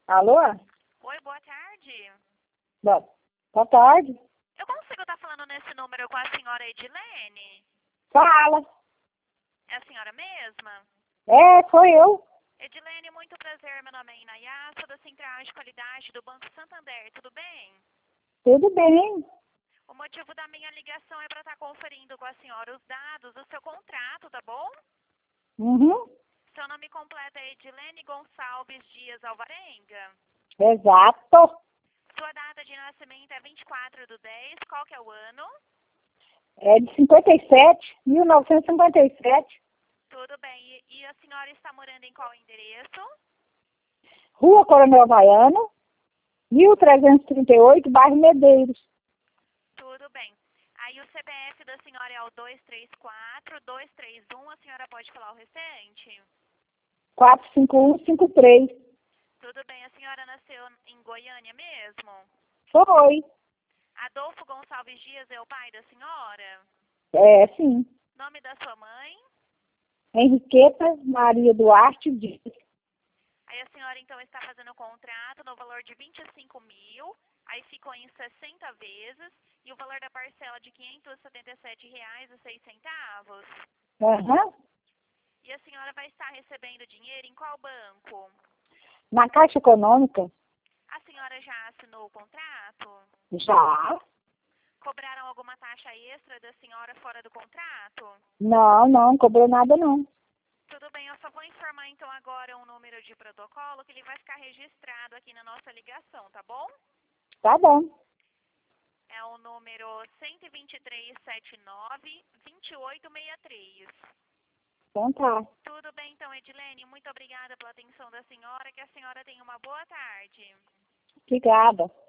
Alô? Oi, boa tarde. Boa tarde. Eu consigo estar falando nesse número com a senhora Edilene? Fala. É a senhora mesma? É, sou eu. Edilene, muito prazer. Meu nome é Inayá, sou da Central de Qualidade do Banco Santander. Tudo bem? Tudo bem? O motivo da minha ligação é para estar conferindo com a senhora os dados do seu contrato, tá bom? Uhum. Seu nome completo é Edilene Gonçalves Dias Alvarenga. Exato. Sua data de nascimento é 24/10. Qual que é o ano? É de 57, 1957. Tudo bem. E a senhora está morando em qual endereço? Rua Coronel Havaiano, 1338, bairro Medeiros. Tudo bem. Aí o CPF da senhora é o 234-231. A senhora pode falar o restante? 45153. Tudo bem. A senhora nasceu em Goiânia mesmo? Foi. Adolfo Gonçalves Dias é o pai da senhora? É, sim. Nome da sua mãe? Henriqueta Maria Duarte Dias. Aí a senhora então está fazendo o contrato no valor de 25 mil. Aí ficou em 60 vezes. E o valor da parcela de R$ 577,06. Aham. E a senhora vai estar recebendo dinheiro em qual banco? Na Caixa Econômica? A senhora já assinou o contrato? Já. Cobraram alguma taxa extra da senhora fora do contrato? Não cobrou nada não. Tudo bem, eu só vou informar então agora um número de protocolo que ele vai ficar registrado aqui na nossa ligação, tá bom? Tá bom. É o número 12379-2863. Então tá. Tudo bem então, Edilene, muito obrigada pela atenção da senhora, que a senhora tenha uma boa tarde. Obrigada.